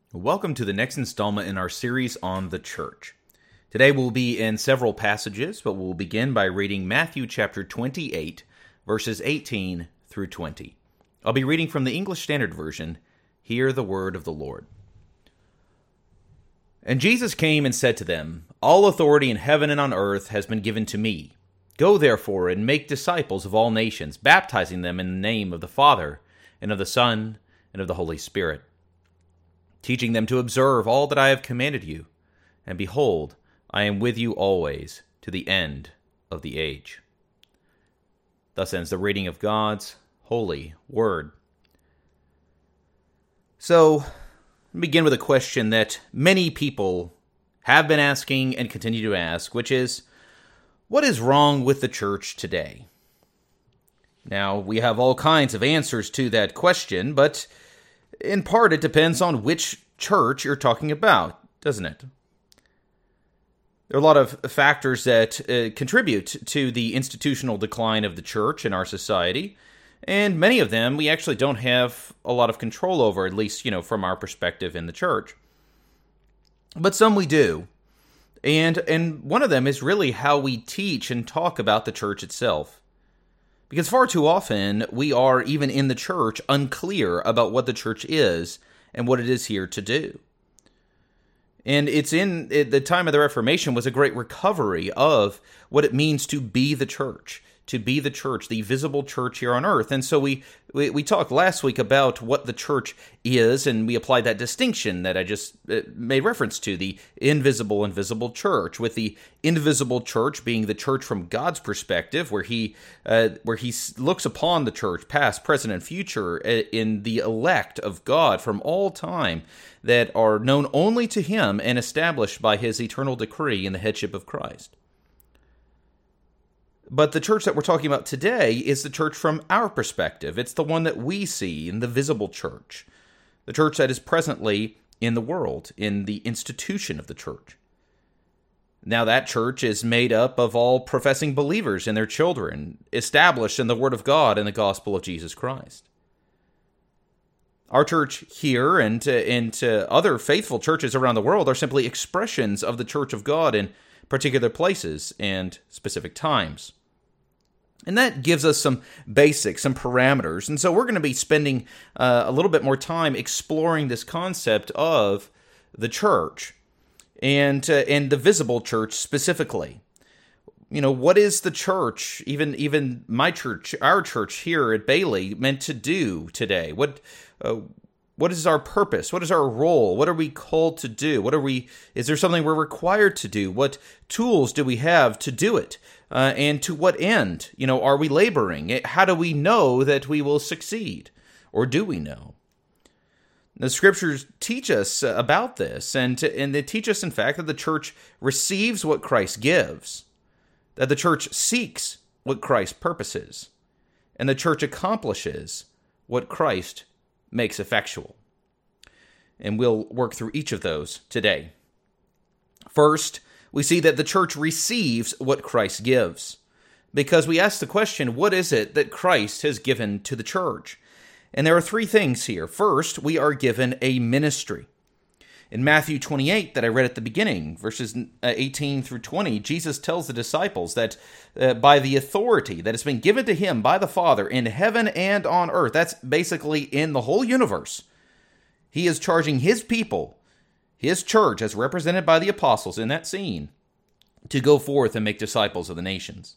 Welcome to the next installment in our series on the church. Today we'll be in several passages, but we'll begin by reading Matthew chapter 28, verses 18 through 20. I'll be reading from the English Standard Version. Hear the word of the Lord. And Jesus came and said to them, "All authority in heaven and on earth has been given to me. Go therefore and make disciples of all nations, baptizing them in the name of the Father, and of the Son, and of the Holy Spirit, teaching them to observe all that I have commanded you. And behold, I am with you always, to the end of the age." Thus ends the reading of God's holy word. So, I'll begin with a question that many people have been asking and continue to ask, which is, what is wrong with the church today? Now, we have all kinds of answers to that question, but in part it depends on which church you're talking about, doesn't it? There are a lot of factors that contribute to the institutional decline of the church in our society, and many of them we actually don't have a lot of control over, at least, from our perspective in the church. But some we do. And one of them is really how we teach and talk about the church itself. Because far too often, we are, even in the church, unclear about what the church is and what it is here to do. And it's in the time of the Reformation was a great recovery of what it means to be the church, the visible church here on earth. And so we talked last week about what the church is, and we applied that distinction that I just made reference to, the invisible and visible church, with the invisible church being the church from God's perspective, where he looks upon the church, past, present, and future, in the elect of God from all time that are known only to him and established by his eternal decree in the headship of Christ. But the church that we're talking about today is the church from our perspective. It's the one that we see in the visible church, the church that is presently in the world, in the institution of the church. Now that church is made up of all professing believers and their children, established in the Word of God and the gospel of Jesus Christ. Our church here and other faithful churches around the world are simply expressions of the church of God in particular places and specific times. And that gives us some basics, some parameters. And so we're going to be spending a little bit more time exploring this concept of the church and the visible church specifically. What is the church, even my church, our church here at Bailey, meant to do today? What is our purpose? What is our role? What are we called to do? Is there something we're required to do? What tools do we have to do it? And to what end? Are we laboring? How do we know that we will succeed? Or do we know? The scriptures teach us about this, and they teach us, in fact, that the church receives what Christ gives, that the church seeks what Christ purposes, and the church accomplishes what Christ makes effectual. And we'll work through each of those today. First, we see that the church receives what Christ gives, because we ask the question, what is it that Christ has given to the church? And there are three things here. First, we are given a ministry. In Matthew 28 that I read at the beginning, verses 18 through 20, Jesus tells the disciples that by the authority that has been given to him by the Father in heaven and on earth, that's basically in the whole universe, he is charging his people, his church, as represented by the apostles in that scene, to go forth and make disciples of the nations.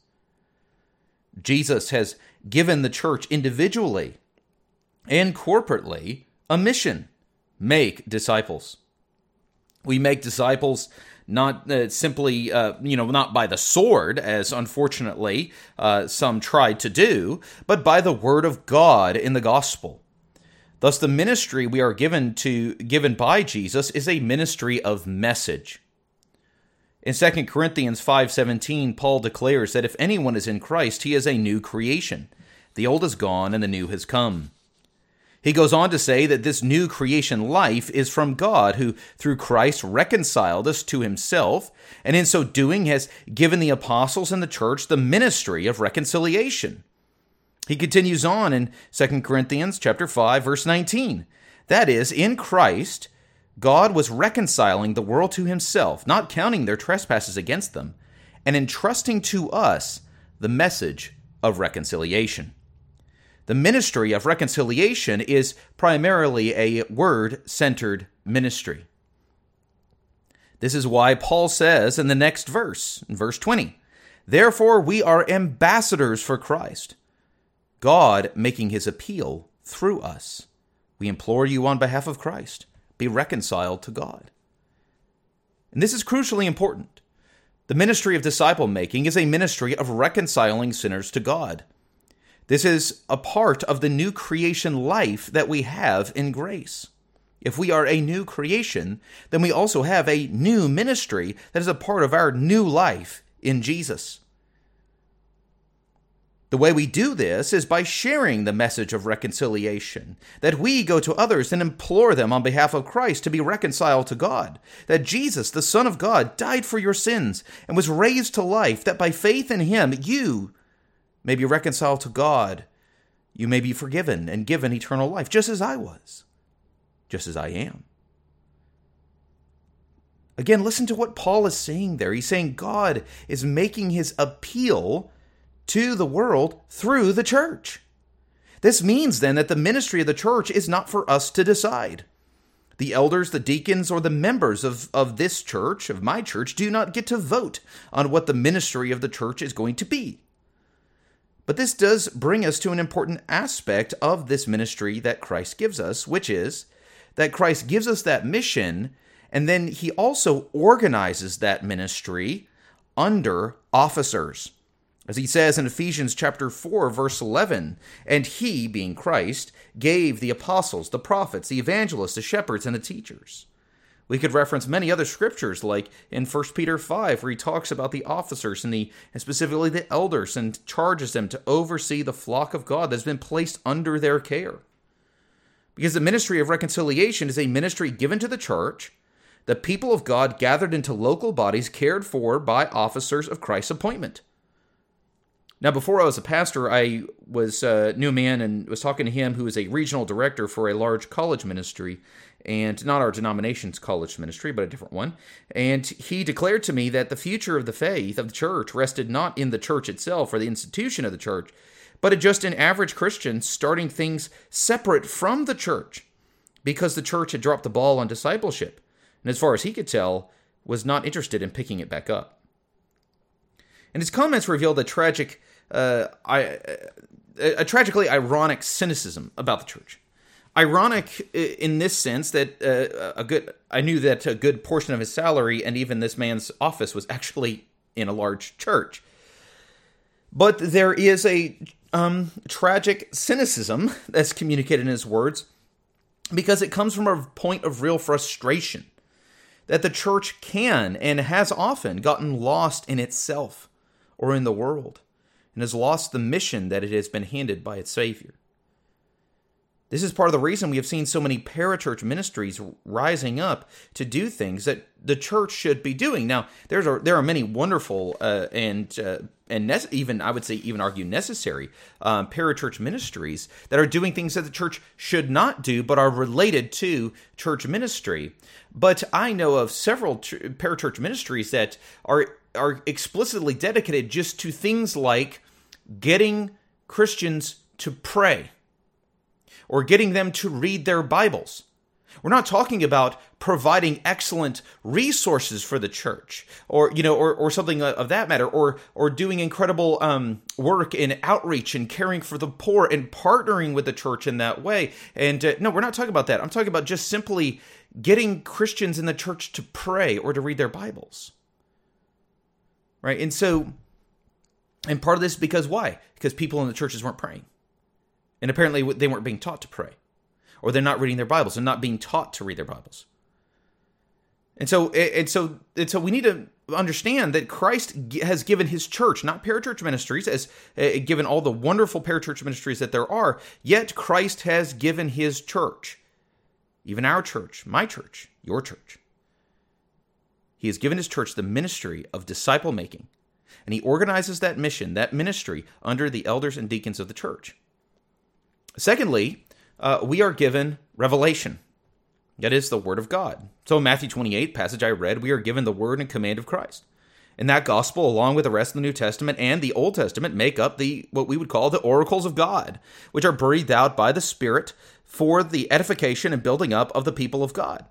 Jesus has given the church individually and corporately a mission: make disciples. We make disciples not simply, not by the sword, as unfortunately some tried to do, but by the word of God in the gospel. Thus, the ministry we are given by Jesus is a ministry of message. In 2 Corinthians 5:17, Paul declares that if anyone is in Christ, he is a new creation. The old is gone and the new has come. He goes on to say that this new creation life is from God, who through Christ reconciled us to himself, and in so doing has given the apostles and the church the ministry of reconciliation. He continues on in 2 Corinthians chapter 5, verse 19. That is, in Christ, God was reconciling the world to himself, not counting their trespasses against them, and entrusting to us the message of reconciliation. The ministry of reconciliation is primarily a word-centered ministry. This is why Paul says in the next verse, in verse 20, "Therefore we are ambassadors for Christ, God making his appeal through us. We implore you on behalf of Christ, be reconciled to God." And this is crucially important. The ministry of disciple-making is a ministry of reconciling sinners to God. This is a part of the new creation life that we have in grace. If we are a new creation, then we also have a new ministry that is a part of our new life in Jesus. The way we do this is by sharing the message of reconciliation, that we go to others and implore them on behalf of Christ to be reconciled to God, that Jesus, the Son of God, died for your sins and was raised to life, that by faith in him, you may be reconciled to God. You may be forgiven and given eternal life, just as I was, just as I am. Again, listen to what Paul is saying there. He's saying God is making his appeal to the world through the church. This means then that the ministry of the church is not for us to decide. The elders, the deacons, or the members of this church, of my church, do not get to vote on what the ministry of the church is going to be. But this does bring us to an important aspect of this ministry that Christ gives us, which is that Christ gives us that mission, and then he also organizes that ministry under officers. As he says in Ephesians chapter 4, verse 11, "And he, being Christ, gave the apostles, the prophets, the evangelists, the shepherds, and the teachers." We could reference many other scriptures, like in 1 Peter 5, where he talks about the officers and specifically the elders, and charges them to oversee the flock of God that's been placed under their care. Because the ministry of reconciliation is a ministry given to the church, the people of God gathered into local bodies cared for by officers of Christ's appointment. Now, before I was a pastor, I knew a man and was talking to him who is a regional director for a large college ministry, and not our denomination's college ministry, but a different one. And he declared to me that the future of the faith of the church rested not in the church itself or the institution of the church, but just in average Christians starting things separate from the church, because the church had dropped the ball on discipleship, and as far as he could tell, was not interested in picking it back up. And his comments revealed a tragically ironic cynicism about the church. Ironic in this sense that I knew that a good portion of his salary and even this man's office was actually in a large church. But there is a tragic cynicism that's communicated in his words, because it comes from a point of real frustration that the church can and has often gotten lost in itself or in the world, and has lost the mission that it has been handed by its Savior. This is part of the reason we have seen so many parachurch ministries rising up to do things that the church should be doing. Now, there are many wonderful even I would say even argue necessary parachurch ministries that are doing things that the church should not do, but are related to church ministry. But I know of several parachurch ministries that are explicitly dedicated just to things like getting Christians to pray, or getting them to read their Bibles. We're not talking about providing excellent resources for the church, or something of that matter, or doing incredible work in outreach and caring for the poor and partnering with the church in that way. And no, we're not talking about that. I'm talking about just simply getting Christians in the church to pray or to read their Bibles. Right? And part of this because why? Because people in the churches weren't praying. And apparently they weren't being taught to pray. Or they're not reading their Bibles. They're not being taught to read their Bibles. And so we need to understand that Christ has given his church, not parachurch ministries, as given all the wonderful parachurch ministries that there are, yet Christ has given his church, even our church, my church, your church. He has given his church the ministry of disciple making, and he organizes that mission, that ministry, under the elders and deacons of the church. Secondly, we are given revelation. That is the Word of God. So in Matthew 28, passage I read, we are given the word and command of Christ. And that gospel, along with the rest of the New Testament and the Old Testament, make up what we would call the oracles of God, which are breathed out by the Spirit for the edification and building up of the people of God.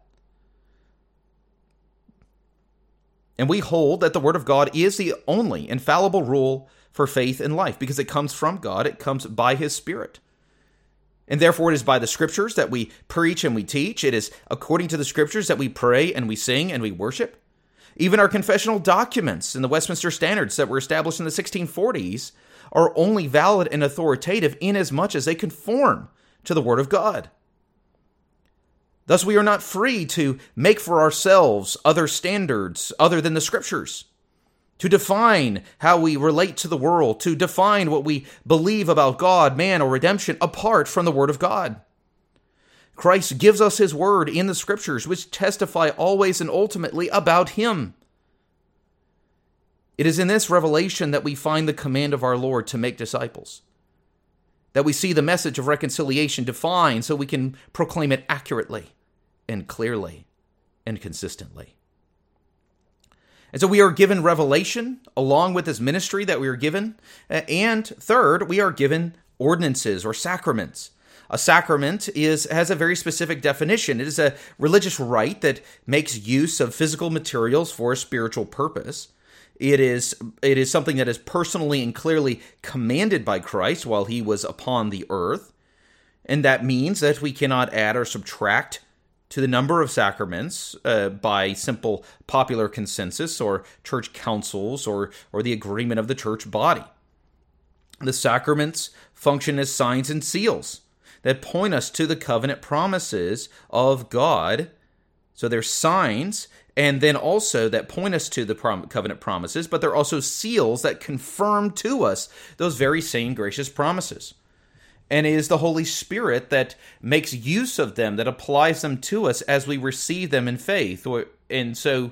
And we hold that the Word of God is the only infallible rule for faith and life, because it comes from God, it comes by His Spirit. And therefore it is by the Scriptures that we preach and we teach. It is according to the Scriptures that we pray and we sing and we worship. Even our confessional documents in the Westminster Standards that were established in the 1640s are only valid and authoritative inasmuch as they conform to the Word of God. Thus, we are not free to make for ourselves other standards other than the Scriptures, to define how we relate to the world, to define what we believe about God, man, or redemption apart from the Word of God. Christ gives us His Word in the Scriptures, which testify always and ultimately about Him. It is in this revelation that we find the command of our Lord to make disciples, that we see the message of reconciliation defined so we can proclaim it accurately and clearly and consistently. And so we are given revelation along with this ministry that we are given. And third, we are given ordinances or sacraments. A sacrament has a very specific definition. It is a religious rite that makes use of physical materials for a spiritual purpose. It is something that is personally and clearly commanded by Christ while He was upon the earth. And that means that we cannot add or subtract to the number of sacraments by simple popular consensus or church councils or the agreement of the church body. The sacraments function as signs and seals that point us to the covenant promises of God. So they're signs, and then also that point us to the covenant promises, but they're also seals that confirm to us those very same gracious promises. And it is the Holy Spirit that makes use of them, that applies them to us as we receive them in faith. And so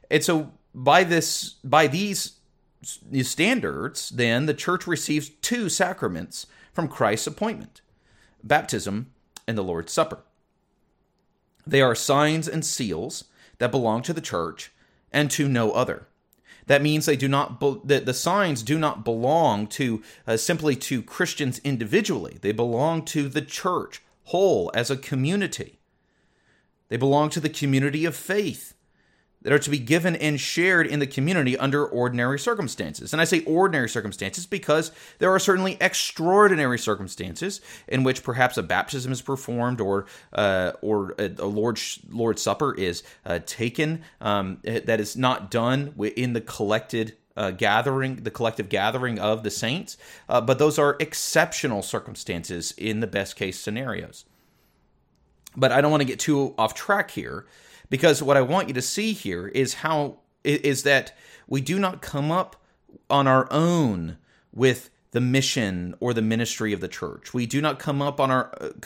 by these standards, then the church receives two sacraments from Christ's appointment: baptism and the Lord's Supper. They are signs and seals that belong to the church and to no other. That means the signs do not belong to simply to Christians individually. They belong to the church whole as a community. They belong to the community of faith that are to be given and shared in the community under ordinary circumstances. And I say ordinary circumstances because there are certainly extraordinary circumstances in which perhaps a baptism is performed or a Lord's Supper is taken. That is not done in the collective gathering of the saints. But those are exceptional circumstances in the best case scenarios. But I don't want to get too off track here, because what I want you to see here is that we do not come up on our own with the mission or the ministry of the church. We do not come up by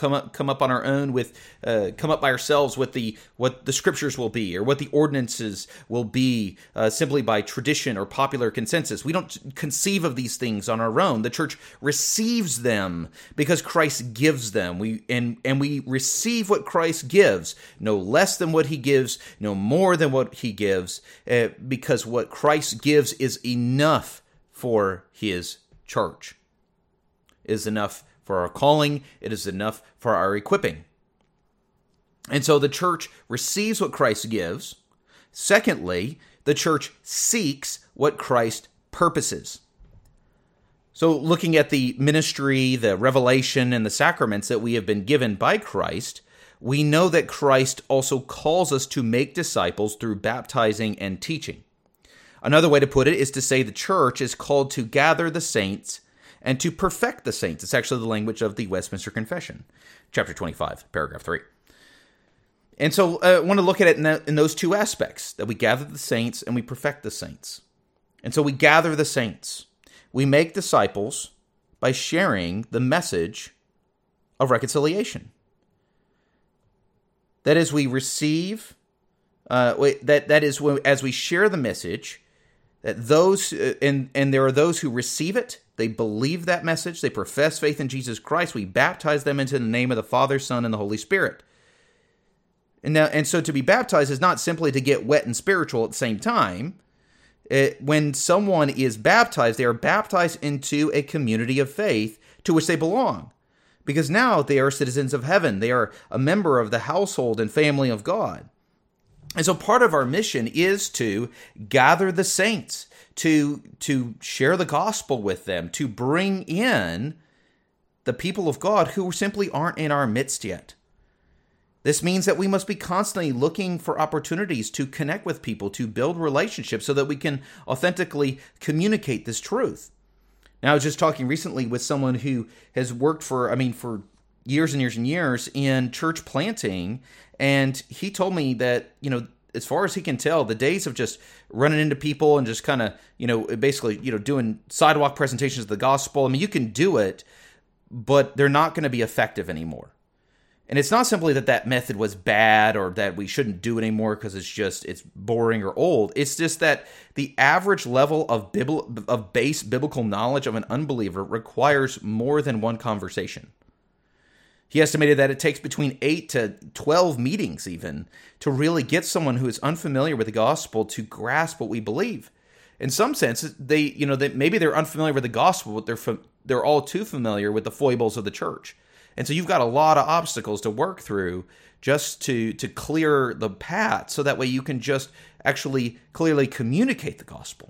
ourselves with what the scriptures will be or what the ordinances will be simply by tradition or popular consensus. We don't conceive of these things on our own. The church receives them because Christ gives them. We receive what Christ gives, no less than what He gives, no more than what He gives, because what Christ gives is enough for His church. It is enough for our calling. It is enough for our equipping. And so the church receives what Christ gives. Secondly, the church seeks what Christ purposes. So looking at the ministry, the revelation, and the sacraments that we have been given by Christ, we know that Christ also calls us to make disciples through baptizing and teaching. Another way to put it is to say the church is called to gather the saints and to perfect the saints. It's actually the language of the Westminster Confession, chapter 25, paragraph 3. And so I want to look at it in those two aspects, that we gather the saints and we perfect the saints. And so we gather the saints. We make disciples by sharing the message of reconciliation. That is, we receive, as we share the message, that those, and there are those who receive it, they believe that message, they profess faith in Jesus Christ, we baptize them into the name of the Father, Son, and the Holy Spirit. And so to be baptized is not simply to get wet and spiritual at the same time. When someone is baptized, they are baptized into a community of faith to which they belong. Because now they are citizens of heaven. They are a member of the household and family of God. And so part of our mission is to gather the saints, to share the gospel with them, to bring in the people of God who simply aren't in our midst yet. This means that we must be constantly looking for opportunities to connect with people, to build relationships so that we can authentically communicate this truth. Now, I was just talking recently with someone who has worked for years and years and years in church planting, and he told me that, as far as he can tell, the days of just running into people and just kind of, basically, doing sidewalk presentations of the gospel, you can do it, but they're not going to be effective anymore. And it's not simply that method was bad or that we shouldn't do it anymore because it's boring or old. It's just that the average level of base biblical knowledge of an unbeliever requires more than one conversation. He estimated that it takes between 8 to 12 meetings even to really get someone who is unfamiliar with the gospel to grasp what we believe. In some sense, maybe they're unfamiliar with the gospel, but they're all too familiar with the foibles of the church. And so you've got a lot of obstacles to work through just to clear the path so that way you can just actually clearly communicate the gospel.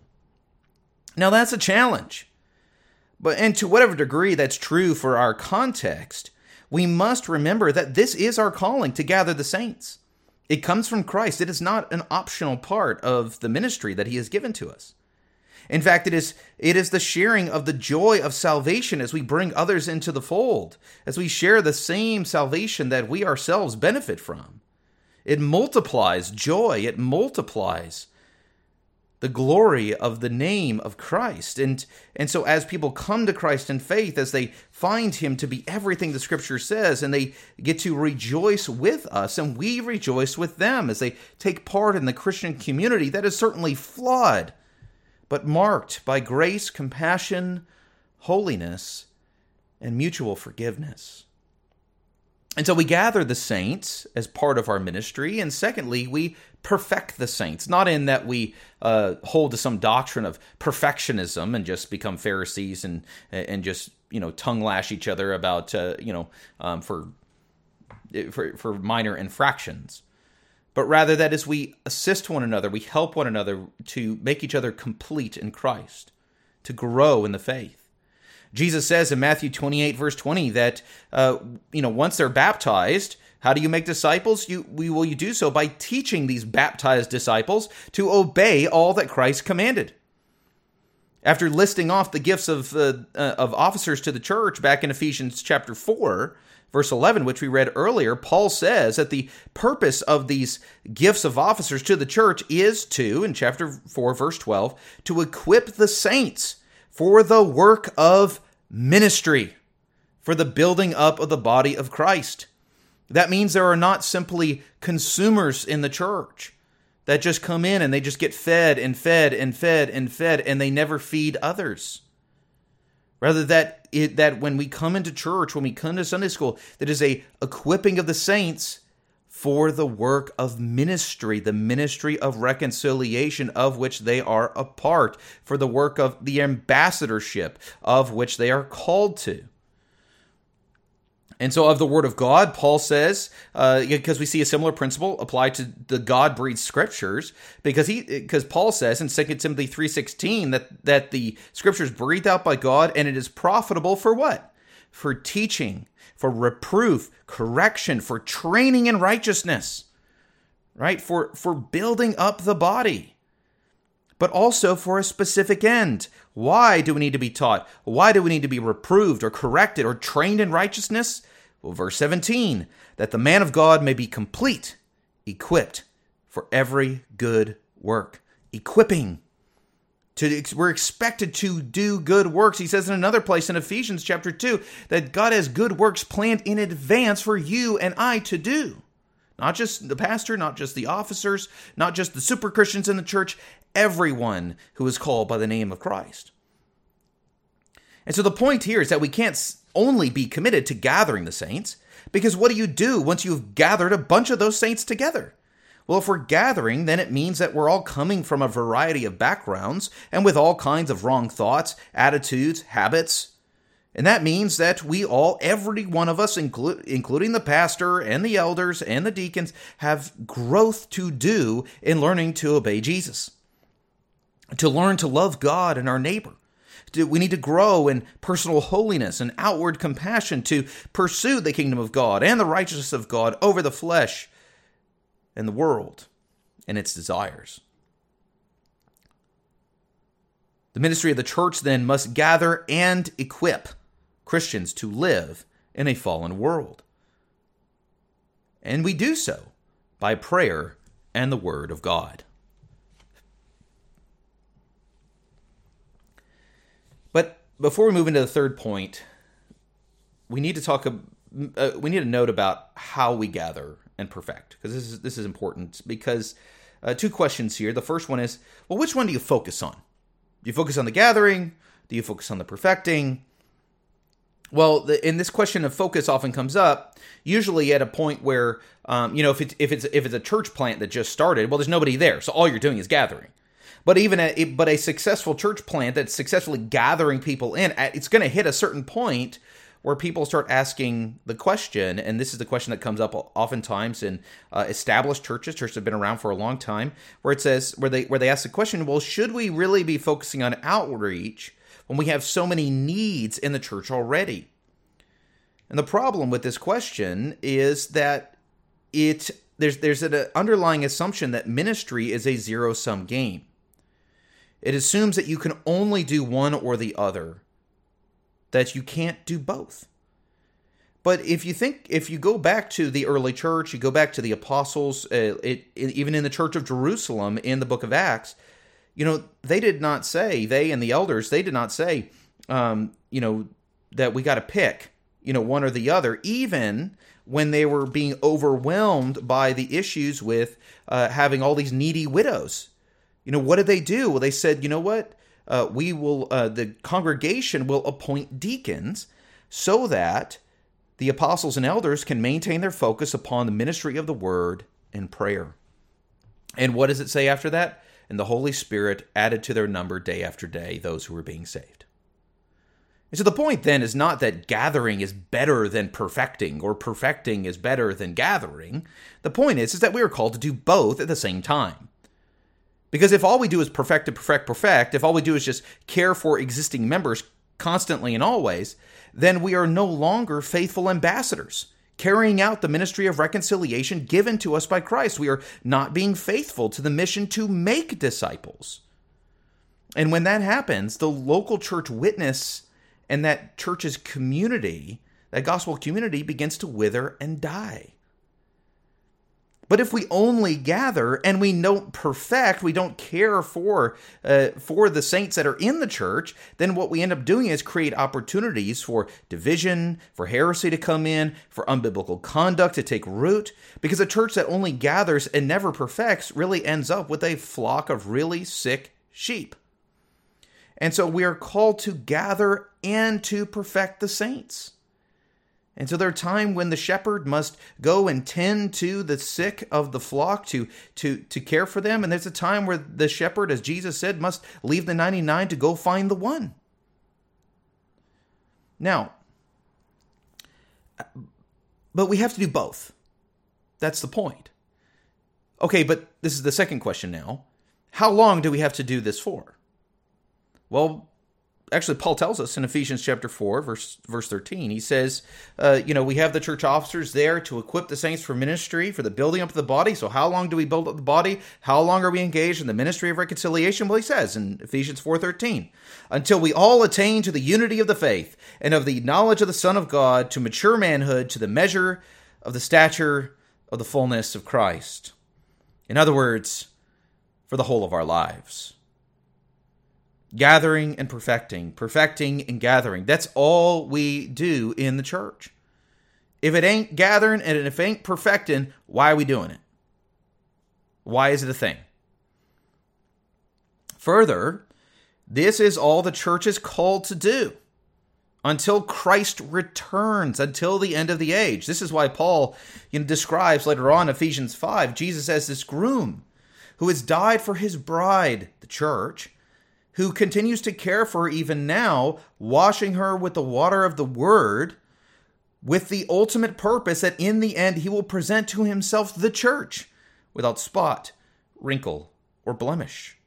Now that's a challenge. And to whatever degree that's true for our context, we must remember that this is our calling to gather the saints. It comes from Christ. It is not an optional part of the ministry that he has given to us. In fact, it is the sharing of the joy of salvation as we bring others into the fold, as we share the same salvation that we ourselves benefit from. It multiplies joy. It multiplies the glory of the name of Christ. And so as people come to Christ in faith, as they find him to be everything the Scripture says, and they get to rejoice with us, and we rejoice with them as they take part in the Christian community that is certainly flawed, but marked by grace, compassion, holiness, and mutual forgiveness. And so we gather the saints as part of our ministry, and secondly, we perfect the saints, not in that we hold to some doctrine of perfectionism and just become Pharisees and just tongue lash each other about for minor infractions. But rather that as we assist one another, we help one another to make each other complete in Christ, to grow in the faith. Jesus says in Matthew 28, verse 20, that once they're baptized, how do you make disciples? You do so by teaching these baptized disciples to obey all that Christ commanded. After listing off the gifts of officers to the church back in Ephesians chapter 4, verse 11, which we read earlier, Paul says that the purpose of these gifts of officers to the church is to, in chapter 4, verse 12, to equip the saints for the work of ministry, for the building up of the body of Christ. That means there are not simply consumers in the church that just come in and they just get fed and fed and fed and fed, and they never feed others. Rather, that when we come into church, when we come to Sunday school, that is a equipping of the saints for the work of ministry, the ministry of reconciliation of which they are a part, for the work of the ambassadorship of which they are called to. And so of the Word of God, Paul says, because we see a similar principle applied to the God-breathed Scriptures, because Paul says in 2 Timothy 3:16 that the Scriptures breathed out by God, and it is profitable for what? For teaching, for reproof, correction, for training in righteousness, right? For building up the body, but also for a specific end. Why do we need to be taught? Why do we need to be reproved or corrected or trained in righteousness? Well, verse 17, that the man of God may be complete, equipped for every good work. Equipping. We're expected to do good works. He says in another place in Ephesians chapter 2 that God has good works planned in advance for you and I to do. Not just the pastor, not just the officers, not just the super Christians in the church, everyone who is called by the name of Christ. And so the point here is that we can't only be committed to gathering the saints, because what do you do once you've gathered a bunch of those saints together? Well, if we're gathering, then it means that we're all coming from a variety of backgrounds and with all kinds of wrong thoughts, attitudes, habits. And that means that we all, every one of us, including the pastor and the elders and the deacons, have growth to do in learning to obey Jesus, to learn to love God and our neighbor. We need to grow in personal holiness and outward compassion to pursue the kingdom of God and the righteousness of God over the flesh and the world and its desires. The ministry of the church then must gather and equip Christians to live in a fallen world. And we do so by prayer and the Word of God. But before we move into the third point, we need to note about how we gather and perfect, because this is important. Because two questions here. The first one is, well, which one do you focus on? Do you focus on the gathering? Do you focus on the perfecting? Well, in this question of focus often comes up, usually at a point where, if it's a church plant that just started, well, there's nobody there, so all you're doing is gathering. But even a successful church plant that's successfully gathering people in, it's going to hit a certain point where people start asking the question, and this is the question that comes up oftentimes in established churches that have been around for a long time, where they ask the question, well, should we really be focusing on outreach when we have so many needs in the church already? And the problem with this question is that there's an underlying assumption that ministry is a zero-sum game. It assumes that you can only do one or the other, that you can't do both. But if you go back to the early church, you go back to the apostles, even in the church of Jerusalem in the book of Acts, they did not say, they and the elders, they did not say, that we got to pick, one or the other, even when they were being overwhelmed by the issues with having all these needy widows. What did they do? Well, they said, you know what? The congregation will appoint deacons so that the apostles and elders can maintain their focus upon the ministry of the word and prayer. And what does it say after that? And the Holy Spirit added to their number day after day those who were being saved. And so the point then is not that gathering is better than perfecting or perfecting is better than gathering. The point is that we are called to do both at the same time. Because if all we do is perfect, if all we do is just care for existing members constantly and always, then we are no longer faithful ambassadors, carrying out the ministry of reconciliation given to us by Christ. We are not being faithful to the mission to make disciples. And when that happens, the local church witness and that church's community, that gospel community, begins to wither and die. But if we only gather and we don't perfect, we don't care for the saints that are in the church, then what we end up doing is create opportunities for division, for heresy to come in, for unbiblical conduct to take root. Because a church that only gathers and never perfects really ends up with a flock of really sick sheep. And so we are called to gather and to perfect the saints. And so there's a time when the shepherd must go and tend to the sick of the flock to care for them. And there's a time where the shepherd, as Jesus said, must leave the 99 to go find the one. Now, but we have to do both. That's the point. Okay, but this is the second question now. How long do we have to do this for? Well, actually, Paul tells us in Ephesians chapter 4, verse 13, he says, we have the church officers there to equip the saints for ministry, for the building up of the body. So how long do we build up the body? How long are we engaged in the ministry of reconciliation? Well, he says in Ephesians 4:13, until we all attain to the unity of the faith and of the knowledge of the Son of God, to mature manhood, to the measure of the stature of the fullness of Christ. In other words, for the whole of our lives. Gathering and perfecting and gathering. That's all we do in the church. If it ain't gathering and if it ain't perfecting, why are we doing it? Why is it a thing? Further, this is all the church is called to do. until Christ returns, until the end of the age. This is why Paul describes later on in Ephesians 5, Jesus as this groom who has died for his bride, the church, who continues to care for her even now, washing her with the water of the word, with the ultimate purpose that in the end he will present to himself the church without spot, wrinkle, or blemish.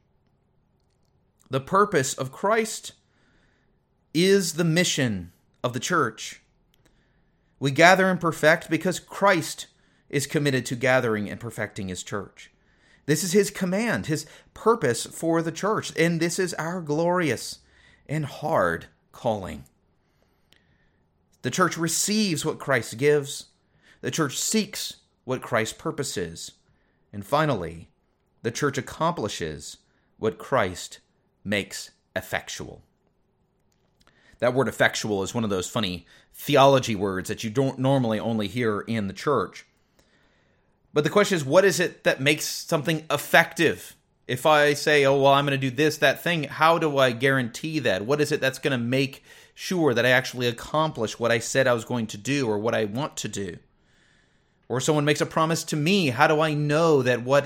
The purpose of Christ is the mission of the church. We gather and perfect because Christ is committed to gathering and perfecting his church. This is his command, his purpose for the church, and this is our glorious and hard calling. The church receives what Christ gives. The church seeks what Christ purposes. And finally, the church accomplishes what Christ makes effectual. That word effectual is one of those funny theology words that you don't normally only hear in the church. But the question is, what is it that makes something effective? If I say, oh, well, I'm going to do this, that thing, how do I guarantee that? What is it that's going to make sure that I actually accomplish what I said I was going to do or what I want to do? Or someone makes a promise to me, how do I know that what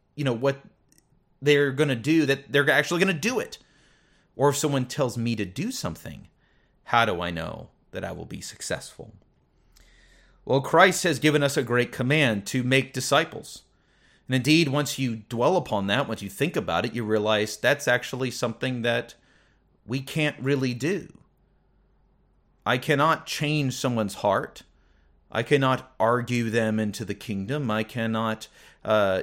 they're going to do, that they're actually going to do it? Or if someone tells me to do something, how do I know that I will be successful? Well, Christ has given us a great command to make disciples. And indeed, once you dwell upon that, once you think about it, you realize that's actually something that we can't really do. I cannot change someone's heart. I cannot argue them into the kingdom. I cannot, I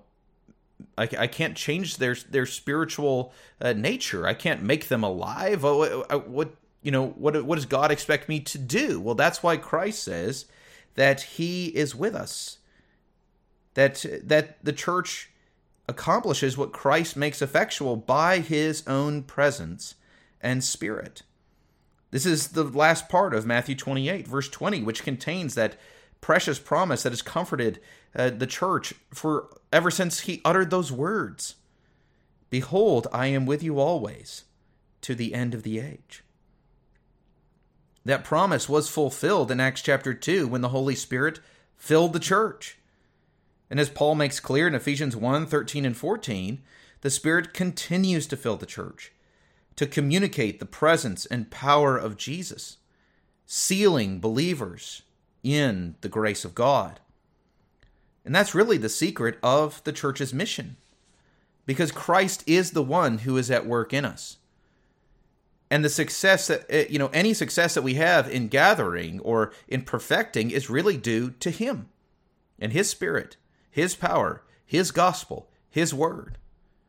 can't change their spiritual nature. I can't make them alive. What does God expect me to do? Well, that's why Christ says that he is with us, that the church accomplishes what Christ makes effectual by his own presence and spirit. This is the last part of Matthew 28, verse 20, which contains that precious promise that has comforted the church for ever since he uttered those words. Behold, I am with you always to the end of the age. That promise was fulfilled in Acts chapter 2 when the Holy Spirit filled the church. And as Paul makes clear in Ephesians 1, 13 and 14, the Spirit continues to fill the church to communicate the presence and power of Jesus, sealing believers in the grace of God. And that's really the secret of the church's mission, because Christ is the one who is at work in us. And the success that, any success that we have in gathering or in perfecting is really due to him and his Spirit, his power, his gospel, his word.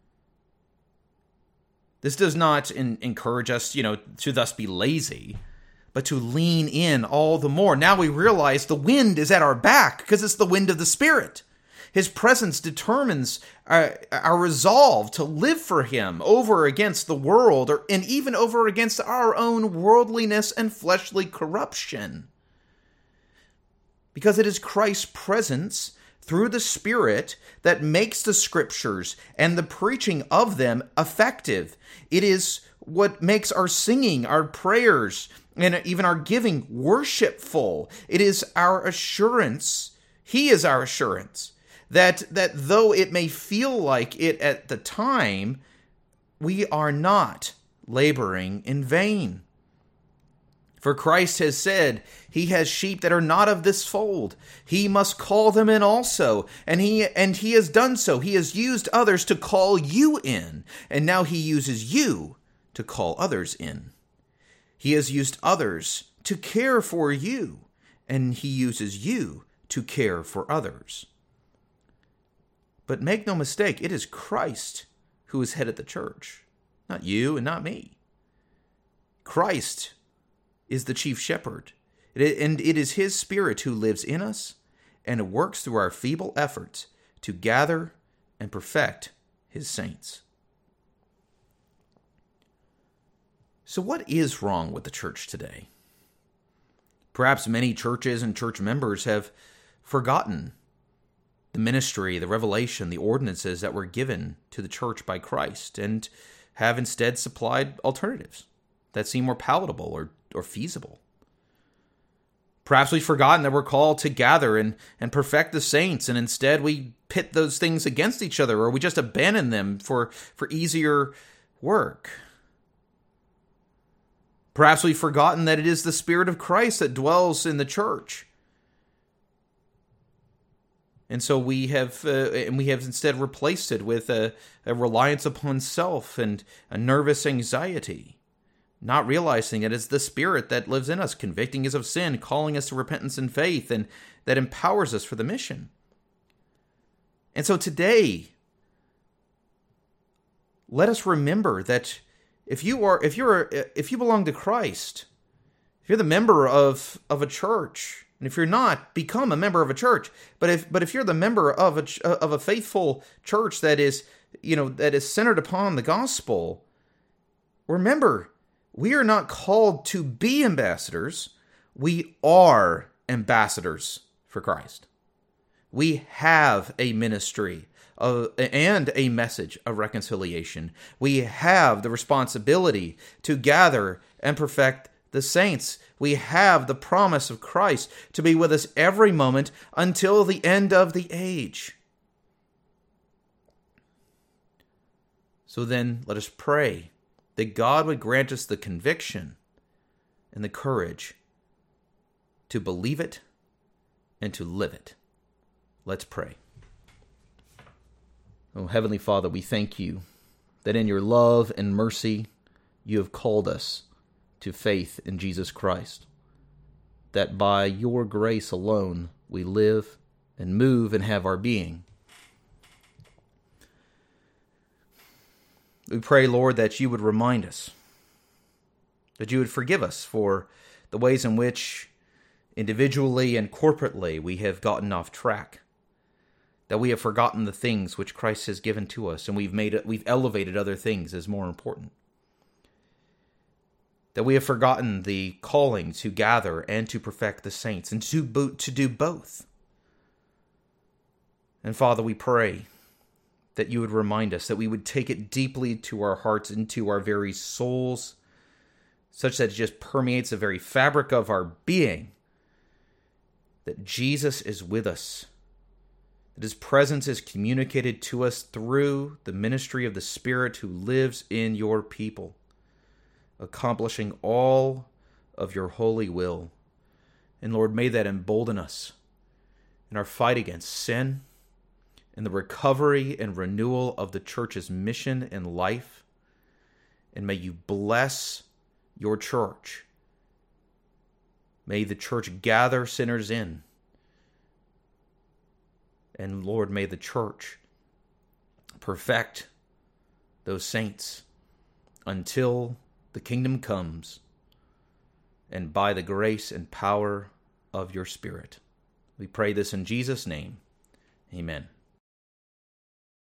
This does not encourage us, to thus be lazy, but to lean in all the more. Now we realize the wind is at our back because it's the wind of the Spirit. His presence determines our resolve to live for him over against the world, and even over against our own worldliness and fleshly corruption. Because it is Christ's presence through the Spirit that makes the Scriptures and the preaching of them effective. It is what makes our singing, our prayers, and even our giving worshipful. It is our assurance, he is our assurance, that though it may feel like it at the time, we are not laboring in vain. For Christ has said, he has sheep that are not of this fold. He must call them in also. And he has done so. He has used others to call you in. And now he uses you to call others in. He has used others to care for you. And he uses you to care for others. But make no mistake, it is Christ who is head of the church, not you and not me. Christ is the chief shepherd, and it is his Spirit who lives in us and works through our feeble efforts to gather and perfect his saints. So what is wrong with the church today? Perhaps many churches and church members have forgotten the ministry, the revelation, the ordinances that were given to the church by Christ, and have instead supplied alternatives that seem more palatable or or feasible. Perhaps we've forgotten that we're called to gather and perfect the saints, and instead we pit those things against each other, or we just abandon them for easier work. Perhaps we've forgotten that it is the Spirit of Christ that dwells in the church. And so we have instead replaced it with a reliance upon self and a nervous anxiety, not realizing it is the Spirit that lives in us, convicting us of sin, calling us to repentance and faith, and that empowers us for the mission. And so today, let us remember that if you belong to Christ, if you're the member of a church, and if you're not, become a member of a church. But if you're the member of a faithful church that is centered upon the gospel, remember, we are not called to be ambassadors. We are ambassadors for Christ. We have a ministry and a message of reconciliation. We have the responsibility to gather and perfect the saints. We have the promise of Christ to be with us every moment until the end of the age. So then, let us pray that God would grant us the conviction and the courage to believe it and to live it. Let's pray. Oh, Heavenly Father, we thank you that in your love and mercy you have called us to faith in Jesus Christ, that by your grace alone we live and move and have our being. We pray, Lord, that you would remind us, that you would forgive us for the ways in which individually and corporately we have gotten off track, that we have forgotten the things which Christ has given to us, and we've elevated other things as more important. That we have forgotten the calling to gather and to perfect the saints, and to do both. And Father, we pray that you would remind us, that we would take it deeply to our hearts, into our very souls, such that it just permeates the very fabric of our being, that Jesus is with us, that his presence is communicated to us through the ministry of the Spirit who lives in your people, accomplishing all of your holy will. And Lord, may that embolden us in our fight against sin, in the recovery and renewal of the church's mission and life. And may you bless your church. May the church gather sinners in. And Lord, may the church perfect those saints until the kingdom comes, and by the grace and power of your Spirit. We pray this in Jesus' name. Amen.